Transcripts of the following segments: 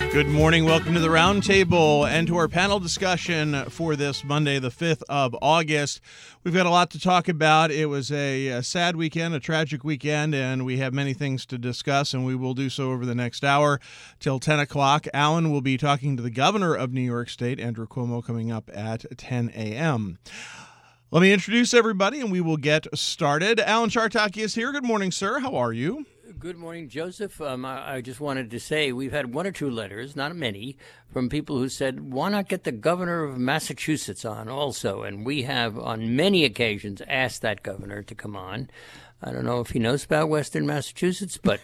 Good morning. Welcome to the Roundtable and to our panel discussion for this Monday, the 5th of August. We've got a lot to talk about. It was a sad weekend, a tragic weekend, and we have many things to discuss, and we will do so over the next hour till 10 o'clock. Alan will be talking to the governor of New York State, Andrew Cuomo, coming up at 10 a.m. Let me introduce everybody, and we will get started. Alan Chartaki is here. Good morning, sir. How are you? Good morning, Joseph. I just wanted to say we've had one or two letters, not many, from people who said, why not get the governor of Massachusetts on also? And we have on many occasions asked that governor to come on. I don't know if he knows about Western Massachusetts, but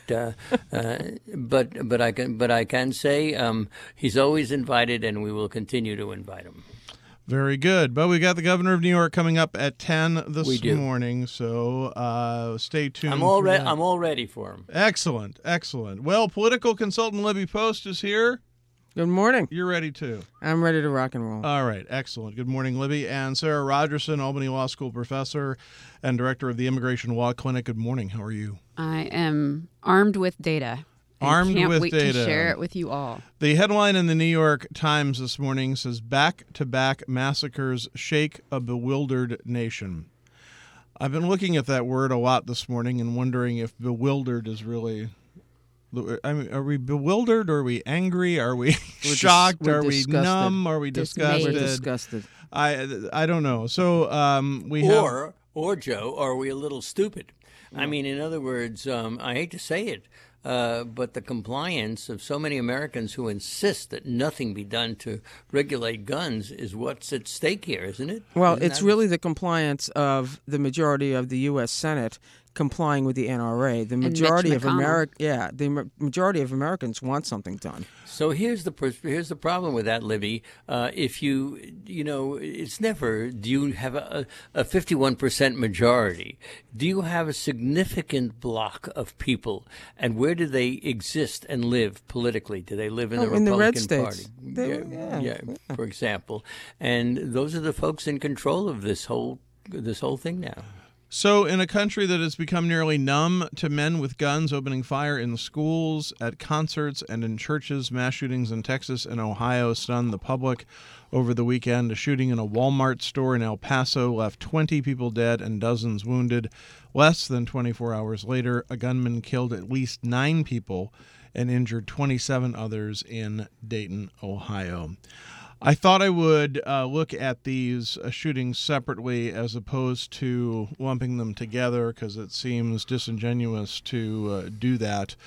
I can say he's always invited, and we will continue to invite him. Very good. But we got the governor of New York coming up at 10 this morning, so stay tuned. I'm all ready for him. Excellent, excellent. Well, political consultant Libby Post is here. Good morning. You're ready, too. I'm ready to rock and roll. All right, excellent. Good morning, Libby. And Sarah Rogerson, Albany Law School professor and director of the Immigration Law Clinic. Good morning. How are you? I am armed with data. Armed can't with wait data. to share it with you all. The headline in the New York Times this morning says, "Back-to-back massacres shake a bewildered nation." I've been looking at that word a lot this morning and wondering if bewildered is really... I mean, are we bewildered? Or are we angry? Are we shocked? Are we numb? Are we disgusted? We're disgusted. I don't know. So Or, Joe, are we a little stupid? No. I mean, in other words, I hate to say it, but the compliance of so many Americans who insist that nothing be done to regulate guns is what's at stake here, isn't it? Well, it's really the compliance of the majority of the U.S. Senate complying with the NRA. The majority of majority of Americans want something done. So here's the problem with that, Libby. If it's never. Do you have a 51% majority? Do you have a significant block of people? And where do they exist and live politically? Do they live in the Republican red states. Party? For example. And those are the folks in control of this whole thing now. So in a country that has become nearly numb to men with guns opening fire in schools, at concerts, and in churches, mass shootings in Texas and Ohio stunned the public over the weekend. A shooting in a Walmart store in El Paso left 20 people dead and dozens wounded. Less than 24 hours later, a gunman killed at least 9 people and injured 27 others in Dayton, Ohio. I thought I would look at these shootings separately as opposed to lumping them together because it seems disingenuous to do that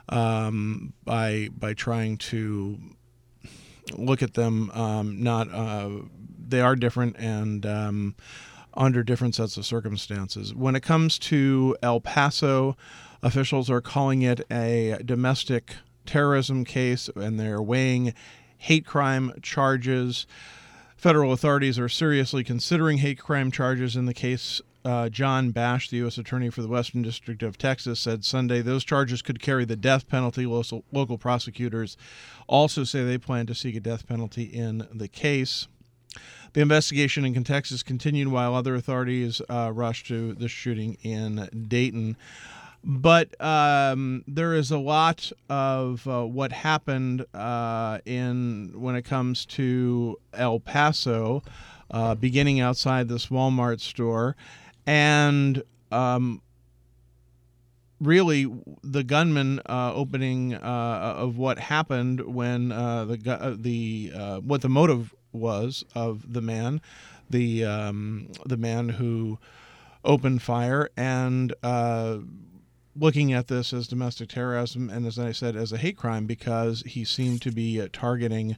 by trying to look at them they are different and under different sets of circumstances. When it comes to El Paso, officials are calling it a domestic terrorism case, and they're weighing hate crime charges. Federal authorities are seriously considering hate crime charges in the case. John Bash, the U.S. Attorney for the Western District of Texas, said Sunday those charges could carry the death penalty. Local prosecutors also say they plan to seek a death penalty in the case. The investigation in Texas continued while other authorities rushed to the shooting in Dayton. But there is a lot of what happened when it comes to El Paso, beginning outside this Walmart store, and really the gunman opening of what happened when what the motive was of the man, the man who opened fire, and looking at this as domestic terrorism and, as I said, as a hate crime because he seemed to be targeting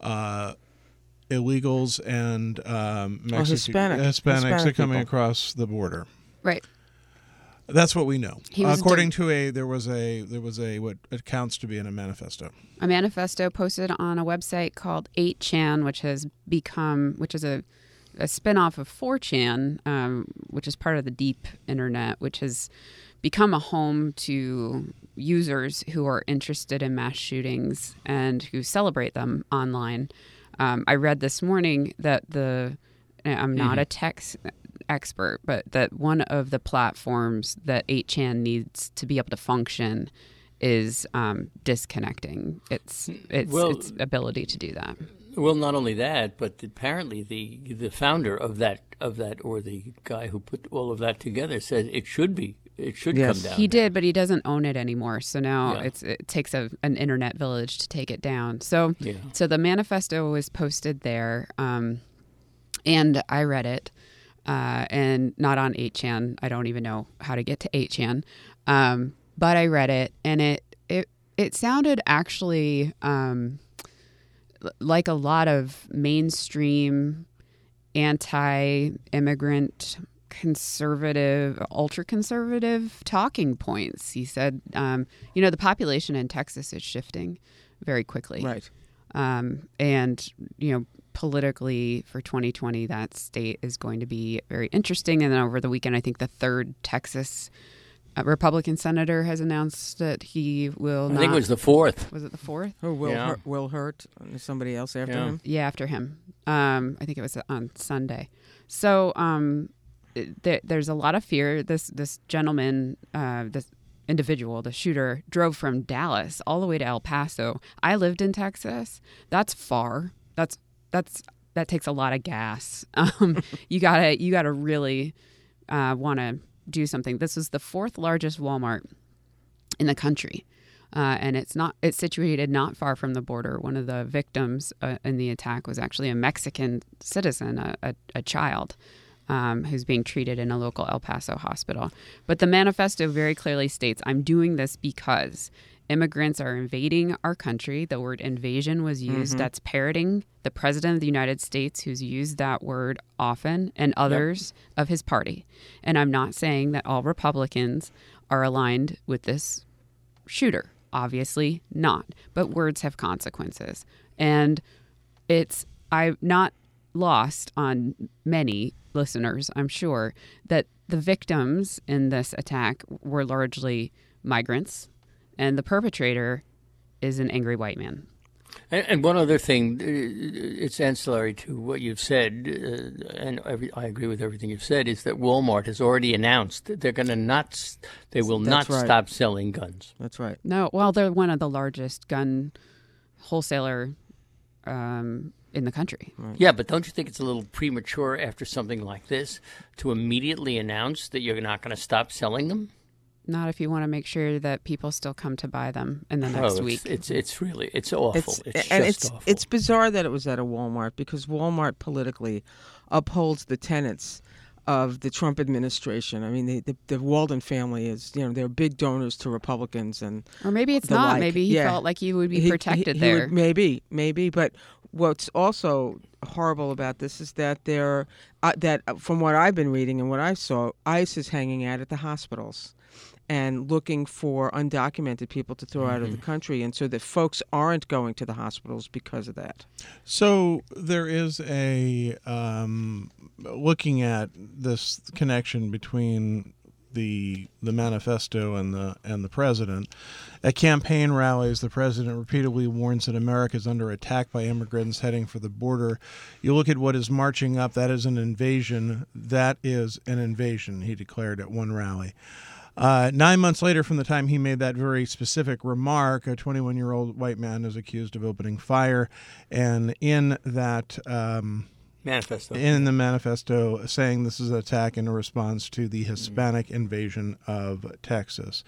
illegals and Hispanics that coming across the border. Right. That's what we know. According to there was a what accounts to be in a manifesto. A manifesto posted on a website called 8chan, which is a spinoff of 4chan, which is part of the deep internet, which has become a home to users who are interested in mass shootings and who celebrate them online. I read this morning that I'm not a tech expert, but that one of the platforms that 8chan needs to be able to function is disconnecting its ability to do that. Well, not only that, but apparently the founder of that, or the guy who put all of that together, said it should come down. He did, but he doesn't own it anymore. So now it takes an internet village to take it down. So the manifesto was posted there, and I read it, and not on 8chan. I don't even know how to get to 8chan, but I read it, and it sounded actually like a lot of mainstream anti-immigrant, conservative, ultra-conservative talking points. He said, the population in Texas is shifting very quickly. Right. And, politically for 2020, that state is going to be very interesting. And then over the weekend, I think the third Texas Republican senator has announced that he will not. I think it was the fourth. Was it the fourth? Oh, Will Hurt, somebody else after him? Yeah, after him. I think it was on Sunday. So there's a lot of fear. This gentleman, this individual, the shooter, drove from Dallas all the way to El Paso. I lived in Texas. That's far. That takes a lot of gas. You gotta really want to do something. This is the fourth largest Walmart in the country, and it's situated not far from the border. One of the victims in the attack was actually a Mexican citizen, a child who's being treated in a local El Paso hospital. But the manifesto very clearly states, I'm doing this because immigrants are invading our country. The word invasion was used. Mm-hmm. That's parroting the president of the United States, who's used that word often, and others of his party. And I'm not saying that all Republicans are aligned with this shooter. Obviously not. But words have consequences. And I'm not lost on many listeners, I'm sure, that the victims in this attack were largely migrants, and the perpetrator is an angry white man. And one other thing, it's ancillary to what you've said, and I agree with everything you've said, is that Walmart has already announced that they will not stop selling guns. That's right. No, well, they're one of the largest gun wholesaler in the country. Right. Yeah, but don't you think it's a little premature after something like this to immediately announce that you're not going to stop selling them? Not if you want to make sure that people still come to buy them in the next week. It's awful. It's bizarre that it was at a Walmart, because Walmart politically upholds the tenets of the Trump administration. I mean, the Walden family is, they're big donors to Republicans, or maybe it's not. Like. Maybe he felt like he would be protected there. Maybe. But what's also horrible about this is that that from what I've been reading and what I saw, ICE is hanging out at the hospitals and looking for undocumented people to throw out of the country, and so that folks aren't going to the hospitals because of that. So there is looking at this connection between the manifesto and the president. At campaign rallies, the president repeatedly warns that America is under attack by immigrants heading for the border. You look at what is marching up, that is an invasion. That is an invasion, he declared at one rally. 9 months later from the time he made that very specific remark, a 21-year-old white man is accused of opening fire. And in that manifesto, saying this is an attack in response to the Hispanic invasion of Texas.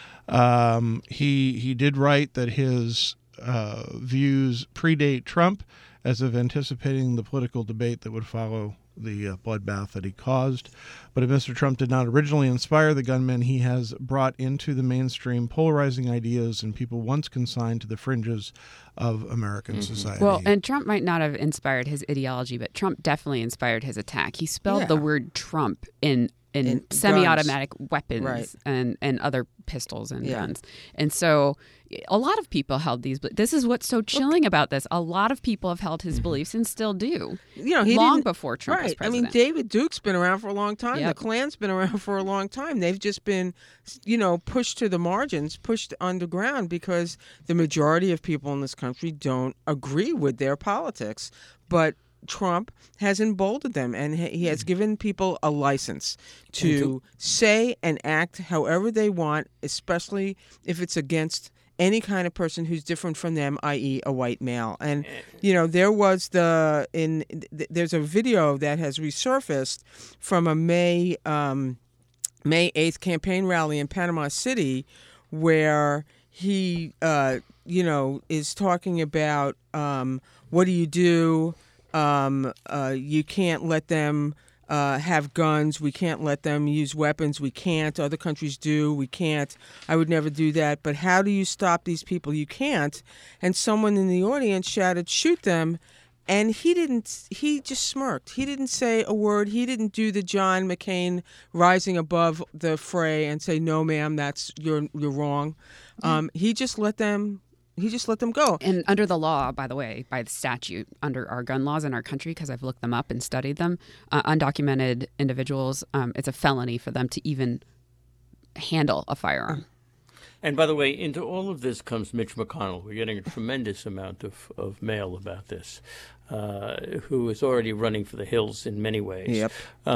He did write that his views predate Trump, as of anticipating the political debate that would follow the bloodbath that he caused. But if Mr. Trump did not originally inspire the gunmen, he has brought into the mainstream polarizing ideas and people once consigned to the fringes of American society. Well, and Trump might not have inspired his ideology, but Trump definitely inspired his attack. He spelled the word Trump in semi-automatic weapons and other pistols and guns. And so a lot of people held these. This is what's so chilling about this. A lot of people have held his beliefs and still do. Long before Trump was president. I mean, David Duke's been around for a long time. Yep. The Klan's been around for a long time. They've just been, pushed to the margins, pushed underground, because the majority of people in this country don't agree with their politics. But Trump has emboldened them, and he has given people a license to say and act however they want, especially if it's against any kind of person who's different from them, i.e. a white male. And, there's a video that has resurfaced from a May 8th campaign rally in Panama City where he, is talking about what do you do? You can't let them have guns. We can't let them use weapons. We can't. Other countries do. We can't. I would never do that. But how do you stop these people? You can't. And someone in the audience shouted, "Shoot them." And he didn't. He just smirked. He didn't say a word. He didn't do the John McCain rising above the fray and say, "No, ma'am, you're wrong." He just let them. He just let them go. And under the law, by the way, by the statute, under our gun laws in our country, because I've looked them up and studied them, undocumented individuals, it's a felony for them to even handle a firearm. And by the way, into all of this comes Mitch McConnell. We're getting a tremendous amount of mail about this, who is already running for the hills in many ways. Yep.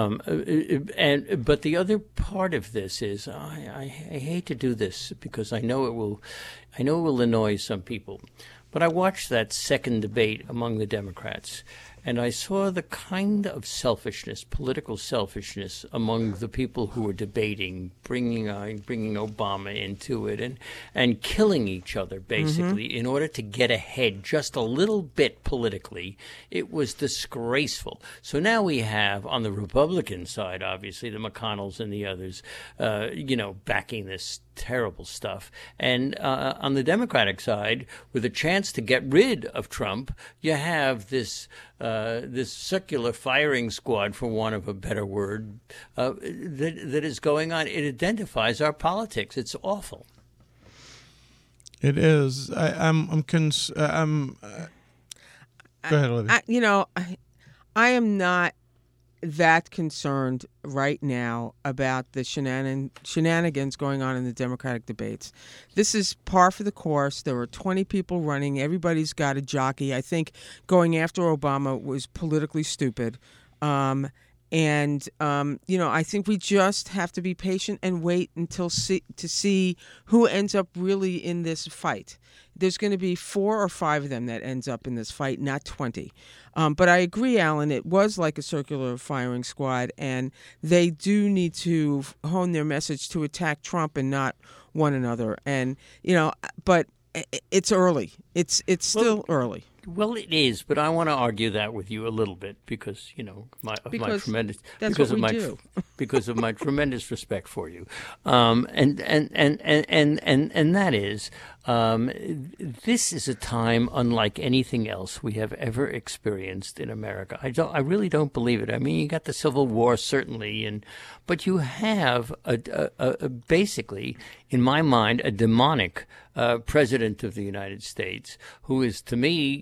But the other part of this is I hate to do this because I know it will annoy some people. But I watched that second debate among the Democrats, and I saw the kind of selfishness, political selfishness, among the people who were debating, bringing Obama into it, and killing each other, basically, in order to get ahead just a little bit politically. It was disgraceful. So now we have, on the Republican side, obviously, the McConnells and the others, backing this terrible stuff. And on the Democratic side, with a chance to get rid of Trump, you have this circular firing squad, for want of a better word, that is going on. It identifies our politics. It's awful. It is. Go ahead, Olivia. I am not that concerned right now about the shenanigans going on in the Democratic debates. This is par for the course. There were 20 people running. Everybody's got a jockey. I think going after Obama was politically stupid. I think we just have to be patient and wait to see who ends up really in this fight. There's going to be 4 or 5 of them that ends up in this fight, not 20. But I agree, Alan, it was like a circular firing squad, and they do need to hone their message to attack Trump and not one another. And, but it's early. It's still early. Well, it is, but I want to argue that with you a little bit because because of my tremendous respect for you, and that is, this is a time unlike anything else we have ever experienced in America. I really don't believe it. I mean, you got the Civil War certainly, but you have a basically, in my mind, a demonic president of the United States who is, to me,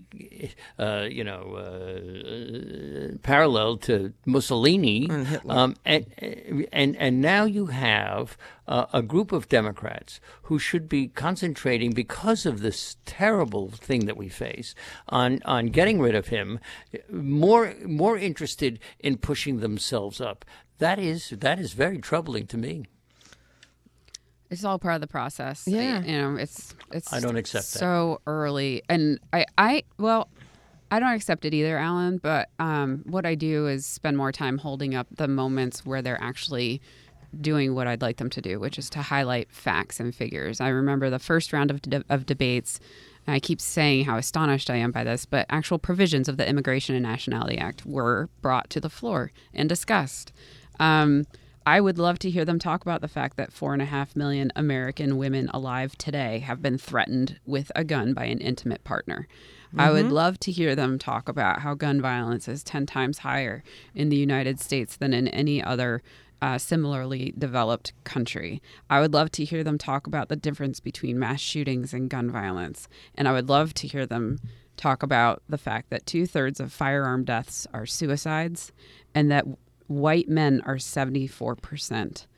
parallel to Mussolini, and Hitler. And now you have a group of Democrats who should be concentrating, because of this terrible thing that we face, on getting rid of him, more interested in pushing themselves up. That is very troubling to me. It's all part of the process. Yeah. It's I don't accept that. So early. And I don't accept it either, Alan, but what I do is spend more time holding up the moments where they're actually doing what I'd like them to do, which is to highlight facts and figures. I remember the first round of debates, and I keep saying how astonished I am by this, but actual provisions of the Immigration and Nationality Act were brought to the floor and discussed. I would love to hear them talk about the fact that 4.5 million American women alive today have been threatened with a gun by an intimate partner. Mm-hmm. I would love to hear them talk about how gun violence is 10 times higher in the United States than in any other similarly developed country. I would love to hear them talk about the difference between mass shootings and gun violence. And I would love to hear them talk about the fact that 2/3 of firearm deaths are suicides, and that white men are 74%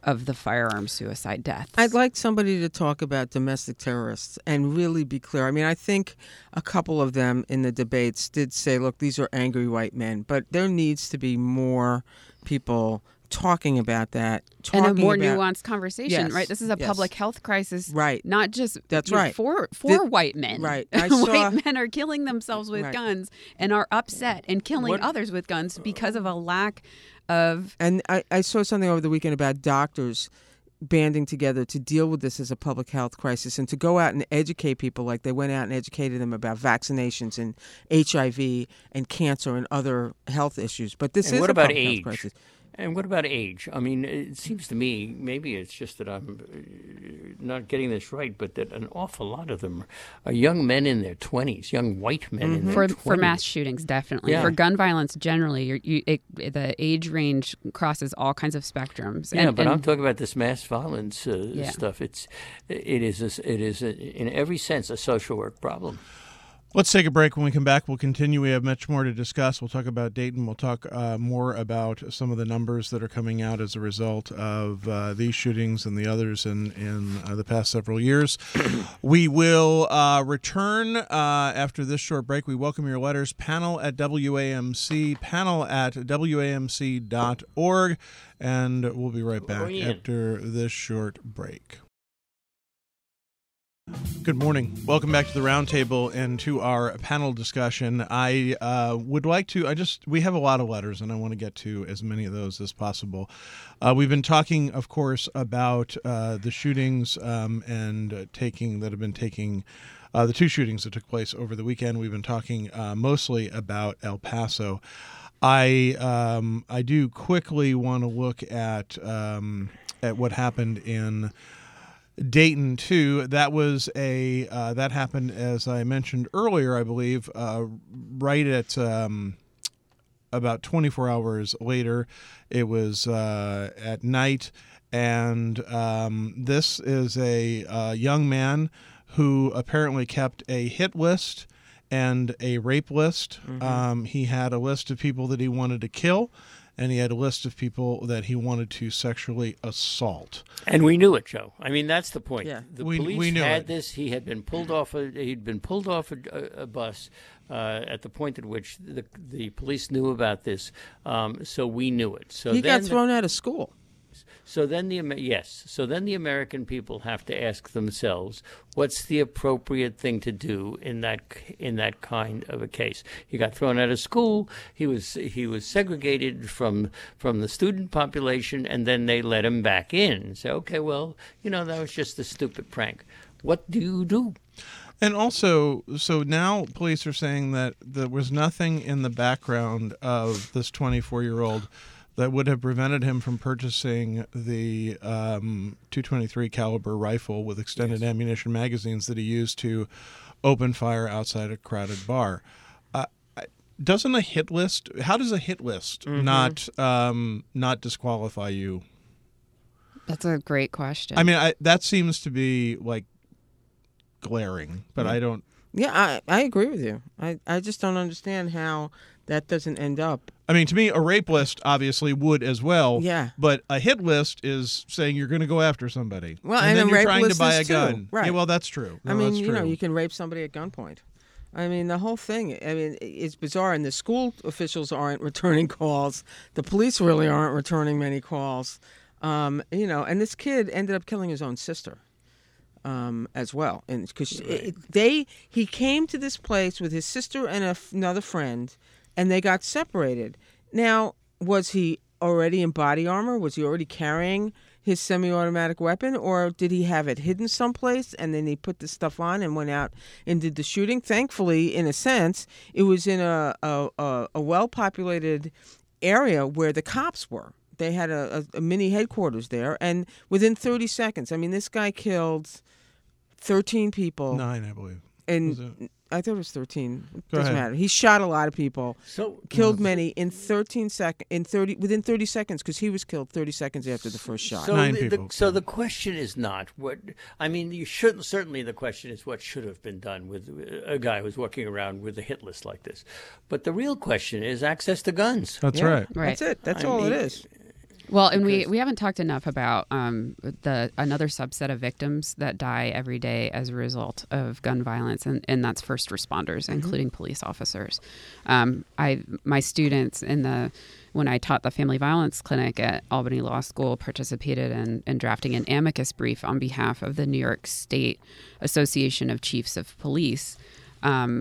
of the firearm suicide deaths. I'd like somebody to talk about domestic terrorists and really be clear. I mean, I think a couple of them in the debates did say, look, these are angry white men, but there needs to be more people talking about that. And a more nuanced conversation, Yes, right? This is a yes. public health crisis, Right. not just That's you know, right. for white men. Right. I saw- White men are killing themselves with Right. guns and are upset and killing others with guns because of a lack of... And I saw something over the weekend about doctors banding together to deal with this as a public health crisis and to go out and educate people like they went out and educated them about vaccinations and HIV and cancer and other health issues. But this is what a about public health age? crisis. And what about age? I mean, it seems to me, maybe it's just that I'm not getting this right, but that an awful lot of them are young men in their 20s, young white men in their 20s. For mass shootings, definitely. Yeah. For gun violence, generally, the age range crosses all kinds of spectrums. Yeah, And- but and- I'm talking about this mass violence Yeah. stuff. It is in every sense a social work problem. Let's take a break. When we come back, we'll continue. We have much more to discuss. We'll talk about Dayton. We'll talk more about some of the numbers that are coming out as a result of these shootings and the others in the past several years. We will return after this short break. We welcome your letters. Panel at WAMC, panel at WAMC.org. And we'll be right back after this short break. Good morning. Welcome back to the Roundtable and to our panel discussion. I would like to, we have a lot of letters and I want to get to as many of those as possible. We've been talking, of course, about the shootings that have been taking, the two shootings that took place over the weekend. We've been talking mostly about El Paso. I do quickly want to look at what happened in Dayton too. That was that happened, as I mentioned earlier, I believe, right at about 24 hours later. It was at night, and this is a young man who apparently kept a hit list and a rape list. Mm-hmm. He had a list of people that he wanted to kill, and he had a list of people that he wanted to sexually assault. And we knew it, Joe. I mean, that's the point. Yeah. The We police knew had it. this. He had been pulled off. He'd been pulled off a bus at the point at which the police knew about this. So we knew it. So He then got thrown out of school. So then the American people have to ask themselves, what's the appropriate thing to do in that kind of a case? He got thrown out of school. He was segregated from the student population, and then they let him back in. So okay, well, that was just a stupid prank. What do you do? And also, so now police are saying that there was nothing in the background of this 24-year-old that would have prevented him from purchasing the .223 caliber rifle with extended ammunition magazines that he used to open fire outside a crowded bar. Doesn't a hit list? How does a hit list not disqualify you? That's a great question. I mean, that seems to be like glaring, but I don't. Yeah, I agree with you. I just don't understand how that doesn't end up. I mean, to me, a rape list obviously would as well. Yeah. But a hit list is saying you're going to go after somebody. Well, and and then a you're rape trying to list buy is a too. gun. Right. Yeah, well, that's true. No, I mean, that's true. you can rape somebody at gunpoint. I mean, the whole thing, it's bizarre. And the school officials aren't returning calls. The police really aren't returning many calls. And this kid ended up killing his own sister. As well, and because he came to this place with his sister and another friend, and they got separated. Now, was he already in body armor? Was he already carrying his semi-automatic weapon, or did he have it hidden someplace and then he put the stuff on and went out and did the shooting? Thankfully, in a sense, it was in a well-populated area where the cops were. They had a mini headquarters there, and within 30 seconds, I mean, this guy killed 13 people. 9, I believe. And I thought it was 13. It Go doesn't ahead. matter. He shot a lot of people. So Killed many in 13 seconds. Within 30 seconds, because he was killed 30 seconds after the first shot. So 9 the, people. so the question is not what I mean. You shouldn't. Certainly, the question is what should have been done with a guy who's walking around with a hit list like this. But the real question is access to guns. That's Yeah, right. Right. That's it. That's I all mean, it is. Well, and we haven't talked enough about another subset of victims that die every day as a result of gun violence, and that's first responders, including police officers. My students when I taught the family violence clinic at Albany Law School participated in drafting an amicus brief on behalf of the New York State Association of Chiefs of Police on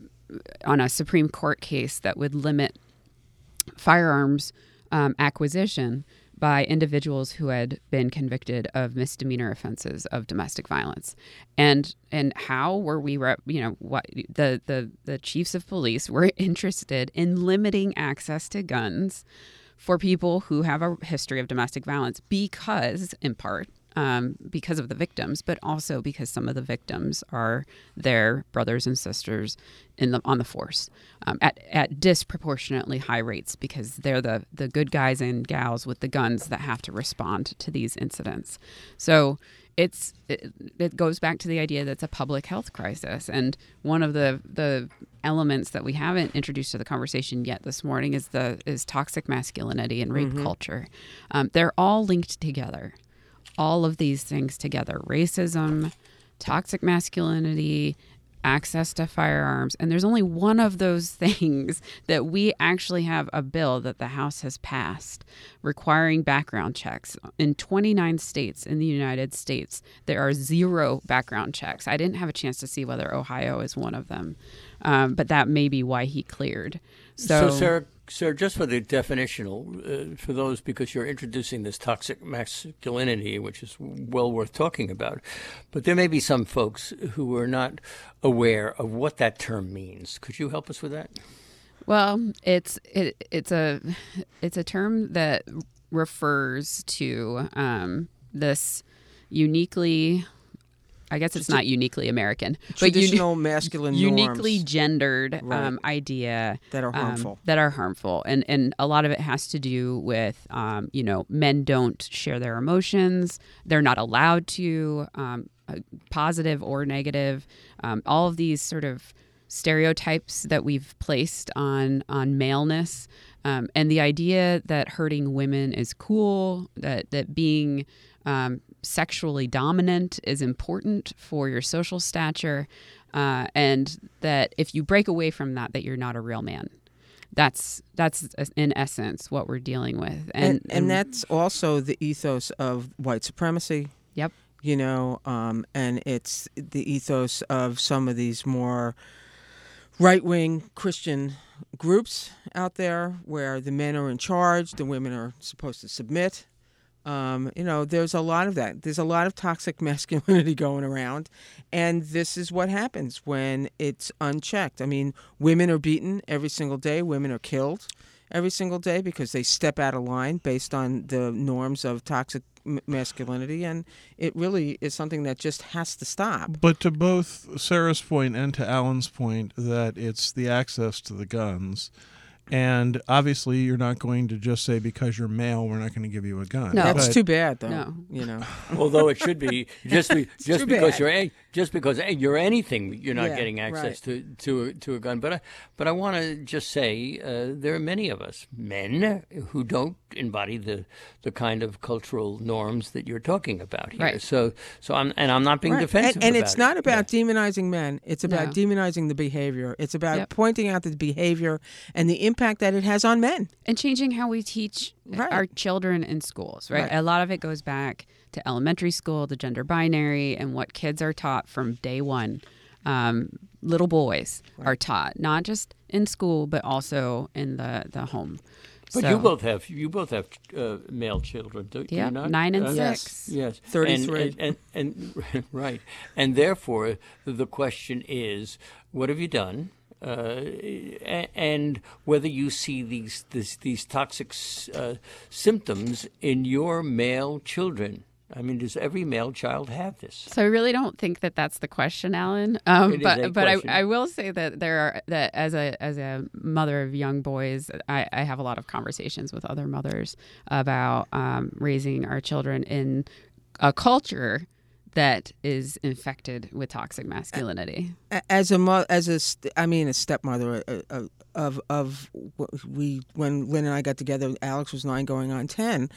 a Supreme Court case that would limit firearms acquisition by individuals who had been convicted of misdemeanor offenses of domestic violence. And how were we, what the chiefs of police were interested in limiting access to guns for people who have a history of domestic violence because, in part, because of the victims, but also because some of the victims are their brothers and sisters on the force at disproportionately high rates, because they're the good guys and gals with the guns that have to respond to these incidents. So it goes back to the idea that it's a public health crisis. And one of the elements that we haven't introduced to the conversation yet this morning is toxic masculinity and rape culture. They're all linked together. All of these things together: racism, toxic masculinity, access to firearms. And there's only one of those things that we actually have a bill that the House has passed requiring background checks. In 29 states in the United States, there are 0 background checks. I didn't have a chance to see whether Ohio is one of them, but that may be why he cleared. So Sarah, just for the definitional, for those, because you're introducing this toxic masculinity, which is well worth talking about, but there may be some folks who are not aware of what that term means. Could you help us with that? Well, it's a term that refers to this uniquely, I guess it's not uniquely American, traditional masculine norms, uniquely gendered idea that are harmful. And a lot of it has to do with men don't share their emotions. They're not allowed to, positive or negative. All of these sort of stereotypes that we've placed on maleness, and the idea that hurting women is cool, that being sexually dominant is important for your social stature, and that if you break away from that you're not a real man. That's in essence what we're dealing with, and that's also the ethos of white supremacy. Yep. And it's the ethos of some of these more right-wing Christian groups out there where the men are in charge, the women are supposed to submit. There's a lot of that. There's a lot of toxic masculinity going around, and this is what happens when it's unchecked. I mean, women are beaten every single day. Women are killed every single day because they step out of line based on the norms of toxic masculinity, and it really is something that just has to stop. But to both Sarah's point and to Alan's point that it's the access to the guns, and obviously you're not going to just say because you're male we're not going to give you a gun. No, that's too bad, though. No. Although it should be just because you're anything, you're not getting access to a gun. But I want to just say there are many of us men who don't embody the kind of cultural norms that you're talking about here. Right. So I'm not being defensive. And it's not about demonizing men. It's about demonizing the behavior. It's about pointing out the behavior and the impact that it has on men. And changing how we teach our children in schools, right? A lot of it goes back to elementary school, the gender binary, and what kids are taught from day one. Little boys are taught, not just in school, but also in the home. But you both have male children, do you not? 9 and 6. Yes. 33. And right. And therefore, the question is, what have you done? And whether you see these toxic symptoms in your male children. I mean, does every male child have this? So I really don't think that that's the question, Alan. But I will say that that as a mother of young boys, I have a lot of conversations with other mothers about raising our children in a culture that is infected with toxic masculinity. As a stepmother when Lynn and I got together, Alex was 9 going on 10.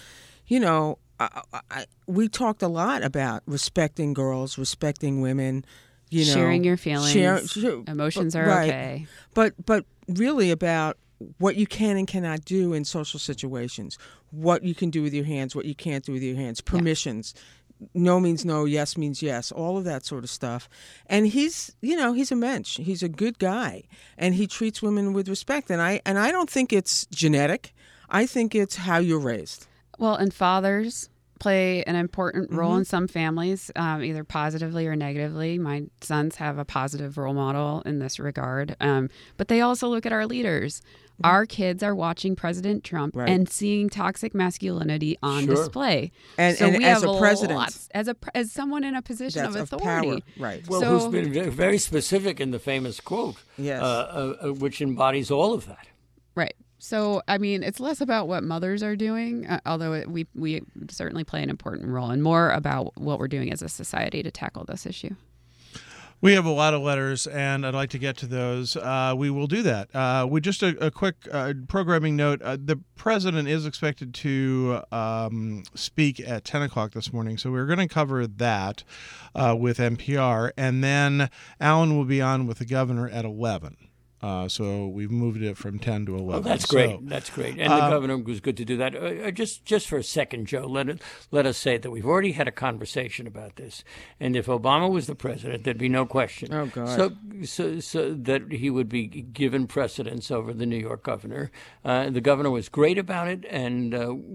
We talked a lot about respecting girls, respecting women, sharing your feelings, emotions are right. okay. But really about what you can and cannot do in social situations, what you can do with your hands, what you can't do with your hands, permissions. Yeah. No means no, yes means yes, all of that sort of stuff. And he's a mensch. He's a good guy, and he treats women with respect. And I don't think it's genetic. I think it's how you're raised. Well, and fathers play an important role in some families, either positively or negatively. My sons have a positive role model in this regard. But they also look at our leaders. Our kids are watching President Trump and seeing toxic masculinity on display. And, so and we as have a president, as someone in a position of authority, power. Right? Well, who's been very specific in the famous quote, which embodies all of that. Right. So, I mean, it's less about what mothers are doing, although we certainly play an important role, and more about what we're doing as a society to tackle this issue. We have a lot of letters, and I'd like to get to those. We will do that. With just a quick programming note, the president is expected to speak at 10 o'clock this morning, so we're going to cover that with NPR, and then Alan will be on with the governor at 11. So we've moved it from 10 to 11. Oh, that's great. That's great. And the governor was good to do that. Just for a second, Joe, let us say that we've already had a conversation about this. And if Obama was the president, there'd be no question. Oh, God. So that he would be given precedence over the New York governor. The governor was great about it, and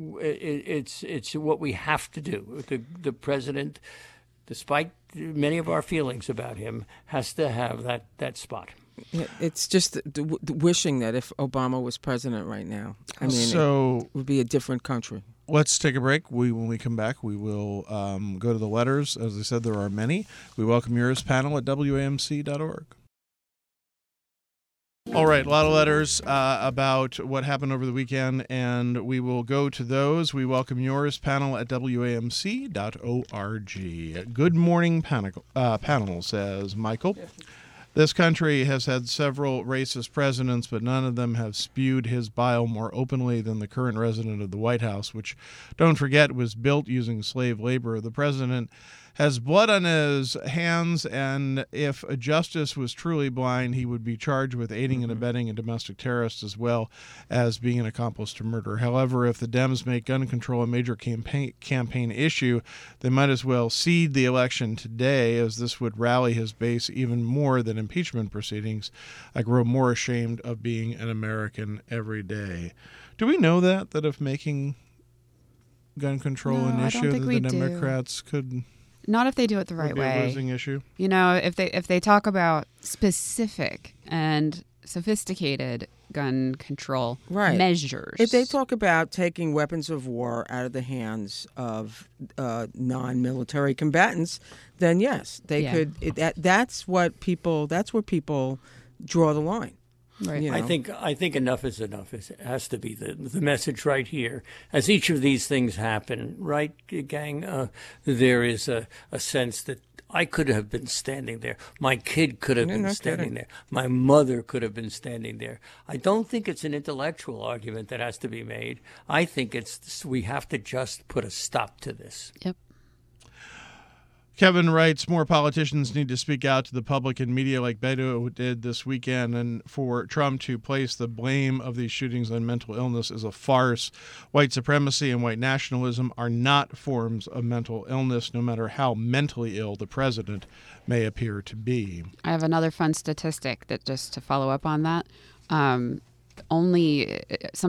it's what we have to do. The president, despite many of our feelings about him, has to have that spot. It's just the wishing that if Obama was president right now, I mean, it would be a different country. Let's take a break. When we come back, we will go to the letters. As I said, there are many. We welcome yours panel at WAMC.org. All right, a lot of letters about what happened over the weekend, and we will go to those. We welcome yours panel at WAMC.org. Good morning, panel, says Michael. This country has had several racist presidents, but none of them have spewed his bile more openly than the current resident of the White House, which, don't forget, was built using slave labor. The president has blood on his hands, and if justice was truly blind, he would be charged with aiding and abetting a domestic terrorist as well as being an accomplice to murder. However, if the Dems make gun control a major campaign issue, they might as well cede the election today, as this would rally his base even more than impeachment proceedings. I grow more ashamed of being an American every day. Do we know that if making gun control an issue, that the Democrats could... Not if they do it the right way. A losing issue. If they talk about specific and sophisticated gun control measures. If they talk about taking weapons of war out of the hands of non-military combatants, then yes, they could. That's where people draw the line. Right. You know? I think enough is enough. It has to be the message right here. As each of these things happen, right, gang, there is a sense that I could have been standing there. My kid could have been standing there. My mother could have been standing there. I don't think it's an intellectual argument that has to be made. I think we have to just put a stop to this. Yep. Kevin writes, more politicians need to speak out to the public and media like Beto did this weekend, and for Trump to place the blame of these shootings on mental illness is a farce. White supremacy and white nationalism are not forms of mental illness, no matter how mentally ill the president may appear to be. I have another fun statistic that just to follow up on that. Only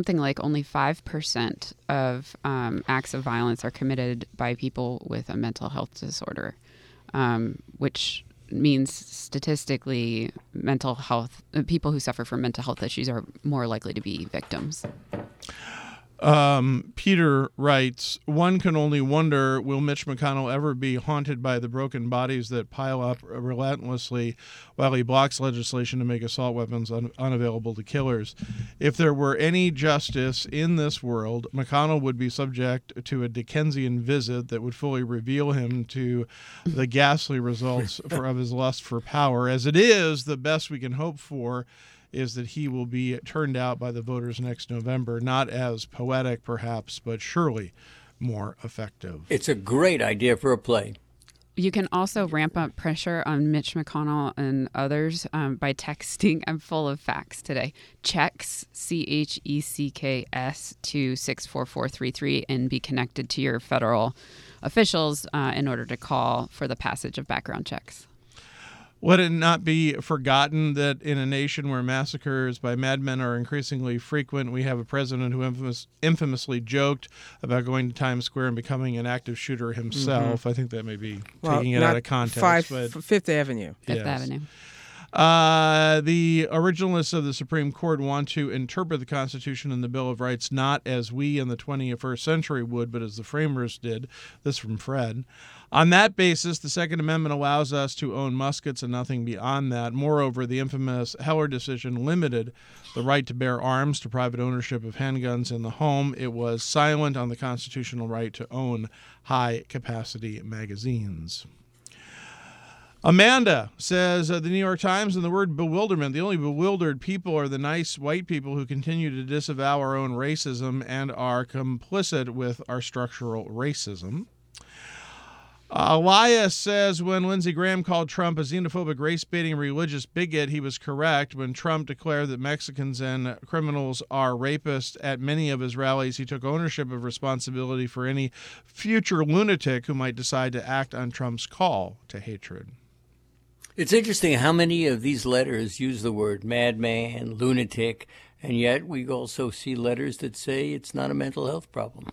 5% of acts of violence are committed by people with a mental health disorder, which means statistically people who suffer from mental health issues are more likely to be victims. Peter writes, one can only wonder, will Mitch McConnell ever be haunted by the broken bodies that pile up relentlessly while he blocks legislation to make assault weapons unavailable to killers? If there were any justice in this world, McConnell would be subject to a Dickensian visit that would fully reveal him to the ghastly results of his lust for power. As it is, the best we can hope for is that he will be turned out by the voters next November, not as poetic perhaps, but surely more effective. It's a great idea for a play. You can also ramp up pressure on Mitch McConnell and others by texting. I'm full of facts today. Checks, CHECKS, to 64433 and be connected to your federal officials in order to call for the passage of background checks. Let it not be forgotten that in a nation where massacres by madmen are increasingly frequent, we have a president who infamously joked about going to Times Square and becoming an active shooter himself. Mm-hmm. I think that may be taking it out of context. Fifth Avenue. Fifth Avenue. The originalists of the Supreme Court want to interpret the Constitution and the Bill of Rights not as we in the 21st century would, but as the framers did. This from Fred. On that basis, the Second Amendment allows us to own muskets and nothing beyond that. Moreover, the infamous Heller decision limited the right to bear arms to private ownership of handguns in the home. It was silent on the constitutional right to own high-capacity magazines. Amanda says, the New York Times, and the word bewilderment, the only bewildered people are the nice white people who continue to disavow our own racism and are complicit with our structural racism. Elias says, when Lindsey Graham called Trump a xenophobic, race-baiting, religious bigot, he was correct. When Trump declared that Mexicans and criminals are rapists at many of his rallies, he took ownership of responsibility for any future lunatic who might decide to act on Trump's call to hatred. It's interesting how many of these letters use the word madman, lunatic, and yet we also see letters that say it's not a mental health problem.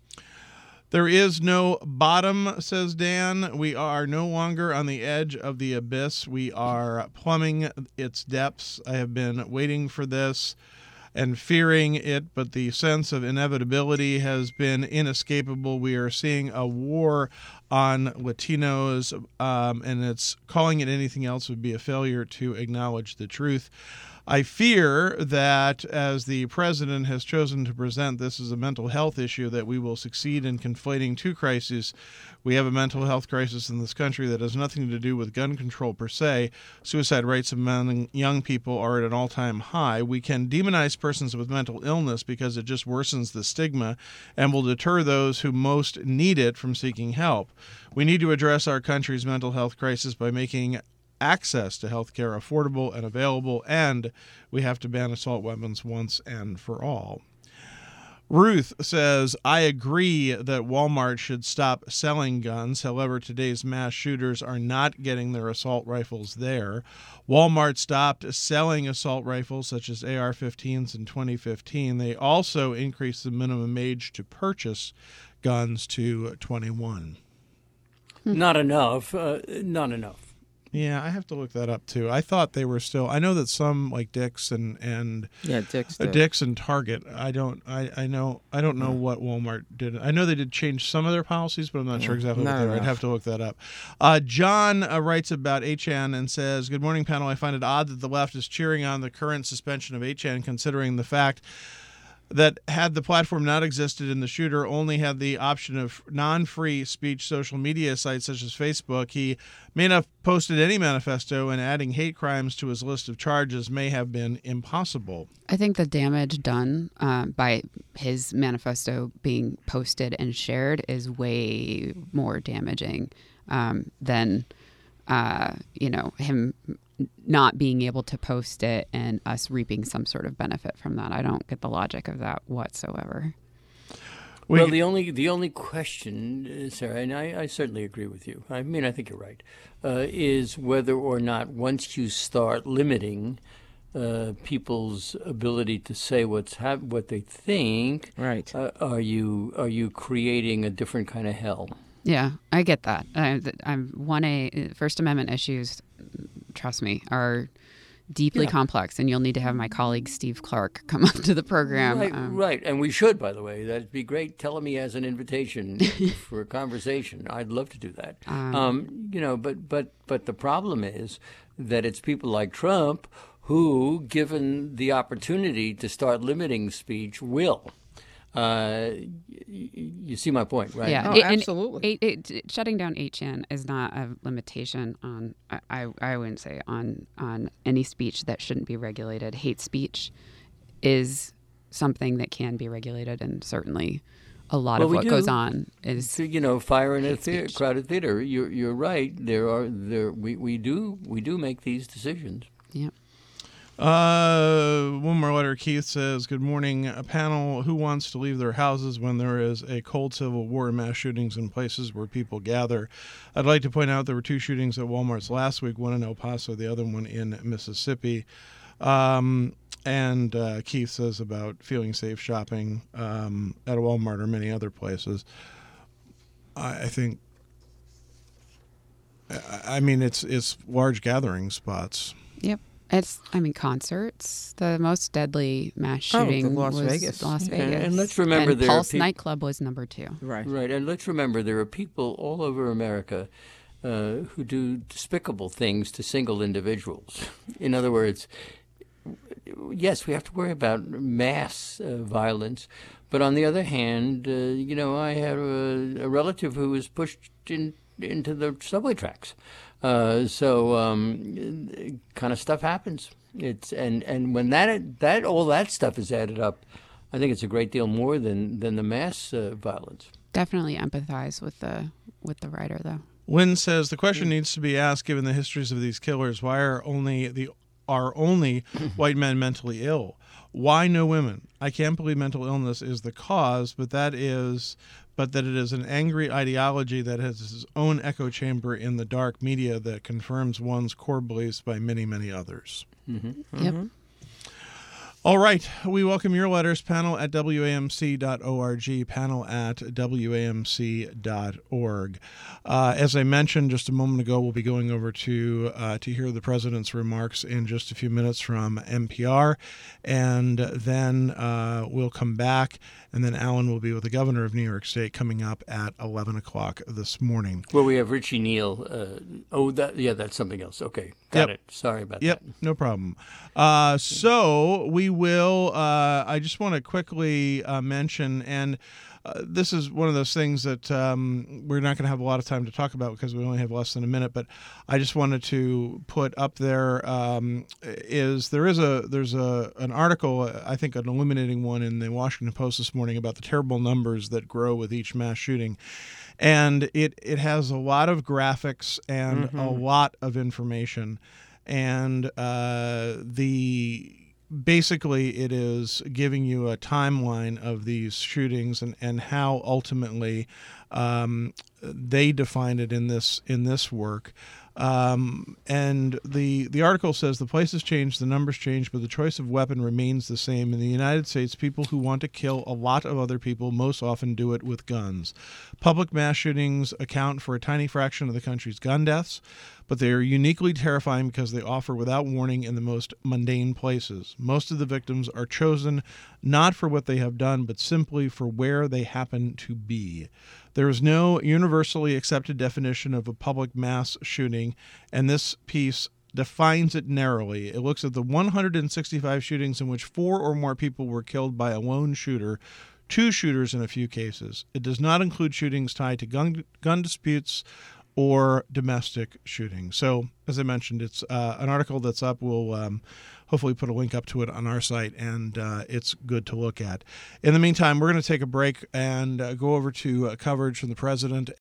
There is no bottom, says Dan. We are no longer on the edge of the abyss. We are plumbing its depths. I have been waiting for this and fearing it, but the sense of inevitability has been inescapable. We are seeing a war on Latinos, and it's calling it anything else would be a failure to acknowledge the truth. I fear that as the president has chosen to present this as a mental health issue, that we will succeed in conflating two crises. We have a mental health crisis in this country that has nothing to do with gun control per se. Suicide rates among young people are at an all-time high. We can demonize persons with mental illness because it just worsens the stigma and will deter those who most need it from seeking help. We need to address our country's mental health crisis by making access to health care affordable and available, and we have to ban assault weapons once and for all. Ruth says, I agree that Walmart should stop selling guns. However, today's mass shooters are not getting their assault rifles there. Walmart stopped selling assault rifles such as AR-15s in 2015. They also increased the minimum age to purchase guns to 21. Not enough. Not enough. Yeah, I have to look that up too. I thought they were still. I know that some like Dick's and Dick's and Target. I don't know what Walmart did. I know they did change some of their policies, but I'm not sure exactly what they were. I'd have to look that up. John writes about HN and says, "Good morning, panel. I find it odd that the left is cheering on the current suspension of HN, considering the fact that had the platform not existed and the shooter only had the option of non-free speech social media sites such as Facebook, he may not have posted any manifesto, and adding hate crimes to his list of charges may have been impossible." I think the damage done by his manifesto being posted and shared is way more damaging than him not being able to post it and us reaping some sort of benefit from that. I don't get the logic of that whatsoever. Well, the only question, Sarah, and I certainly agree with you. I mean, I think you're right, is whether or not once you start limiting people's ability to say what they think, right? Are you creating a different kind of hell? Yeah, I get that. I'm 1A First Amendment issues. Trust me, are deeply complex, and you'll need to have my colleague Steve Clark come up to the program. Right, and we should, by the way. That'd be great. Tell me as an invitation for a conversation. I'd love to do that. But the problem is that it's people like Trump who, given the opportunity to start limiting speech, will. You see my point, right? Yeah, absolutely. Shutting down 8chan is not a limitation on, I wouldn't say, on any speech that shouldn't be regulated. Hate speech is something that can be regulated, and certainly a lot of what goes on is fire in a crowded theater. You're right. We do make these decisions. Yeah. One more letter. Keith says, good morning, a panel. Who wants to leave their houses when there is a cold civil war and mass shootings in places where people gather? I'd like to point out there were 2 shootings at Walmarts last week, one in El Paso, the other one in Mississippi. And Keith says about feeling safe shopping at a Walmart or many other places. I think, it's large gathering spots. Yep. Concerts. The most deadly mass shooting Las was Vegas. Las Vegas. And let's remember and Pulse nightclub was number 2. Right. And let's remember there are people all over America who do despicable things to single individuals. In other words, yes, we have to worry about mass violence, but on the other hand, I had a relative who was pushed into the subway tracks. So kind of stuff happens. And when that all that stuff is added up, I think it's a great deal more than the mass violence. Definitely empathize with the writer, though. Lynn says the question needs to be asked, given the histories of these killers, why are only white men mentally ill? Why no women? I can't believe mental illness is the cause, but that it is an angry ideology that has its own echo chamber in the dark media that confirms one's core beliefs by many, many others. Mm-hmm. Yep. Mm-hmm. All right. We welcome your letters. Panel at WAMC.org. Panel at WAMC.org. As I mentioned just a moment ago, we'll be going over to hear the president's remarks in just a few minutes from NPR. And then we'll come back. And then Alan will be with the governor of New York State coming up at 11 o'clock this morning. Well, we have Richie Neal. That's something else. Okay. Got it. Sorry about that. Yep, no problem. So we will, I just want to quickly mention, and this is one of those things that we're not going to have a lot of time to talk about because we only have less than a minute, but I just wanted to put up there there's an article, I think an illuminating one in the Washington Post this morning about the terrible numbers that grow with each mass shooting. And it has a lot of graphics and a lot of information. And basically it is giving you a timeline of these shootings and how ultimately they defined it in this work. And the article says the places change, the numbers change, but the choice of weapon remains the same. In the United States, people who want to kill a lot of other people most often do it with guns. Public mass shootings account for a tiny fraction of the country's gun deaths, but they are uniquely terrifying because they offer without warning in the most mundane places. Most of the victims are chosen not for what they have done, but simply for where they happen to be. There is no universally accepted definition of a public mass shooting, and this piece defines it narrowly. It looks at the 165 shootings in which 4 or more people were killed by a lone shooter, 2 shooters in a few cases. It does not include shootings tied to gun disputes or domestic shootings. So, as I mentioned, it's an article that's up. We'll hopefully put a link up to it on our site, and it's good to look at. In the meantime, we're going to take a break and go over to coverage from the president